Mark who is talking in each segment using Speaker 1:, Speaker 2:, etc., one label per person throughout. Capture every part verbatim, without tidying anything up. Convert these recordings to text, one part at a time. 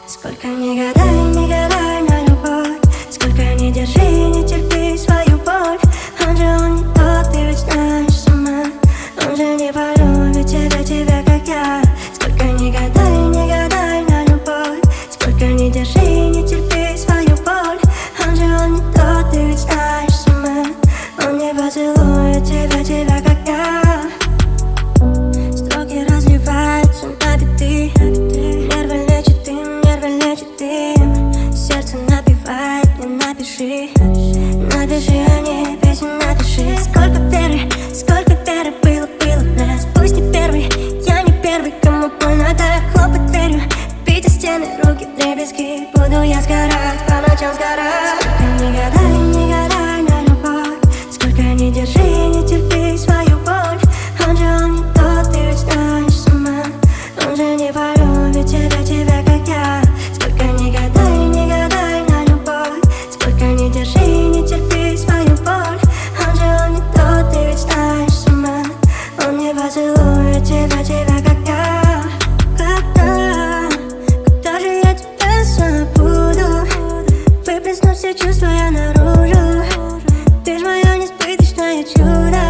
Speaker 1: Сколько не гадай, не гадай на любовь, сколько не держи, не терпи свою боль. Он же он не тот, ты ведь знаешь сама. Он же не полюбит тебя, тебя, как я. Сколько не гадай, не гадай на любовь, сколько не держи, не терпи свою боль. Он же он не тот, ты ведь знаешь сама. Он не поцелует тебя, тебя, как я. Строки разливаются на биты, нервы лечит им, нервы лечит им. Сердце напевает, не напиши, напиши о ней песню, напиши. Сколько веры, сколько веры было, было в нас. Пусть не первый, я не первый, кому больно так хлопать дверью, бить о стены, руки вдребезги. Буду я сгорать, по ночам сгорать. Сколько не гадай, не гадай на любовь, сколько не держи, не терпи свою боль. Он же он не тот, ты ведь знаешь сама. Он же не полюбит тебя, тебя, как я. Сколько не гадай, не гадай на любовь, сколько не держи, не терпи свою боль. Он же он не тот, ты ведь знаешь сама. Он не поцелует тебя, тебя, как я. Когда, когда же я тебя забуду? Выплесну все чувства я наружу. Ты ж мое несбыточное чудо.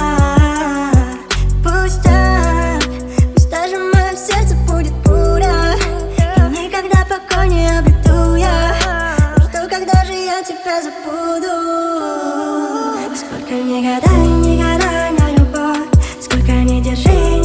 Speaker 1: Пусть так, пусть даже в моем сердце будет буря, и никогда покой не обрету я. Жду, когда же я тебя забуду. Сколько не гадай, не гадай на любовь, сколько не держи,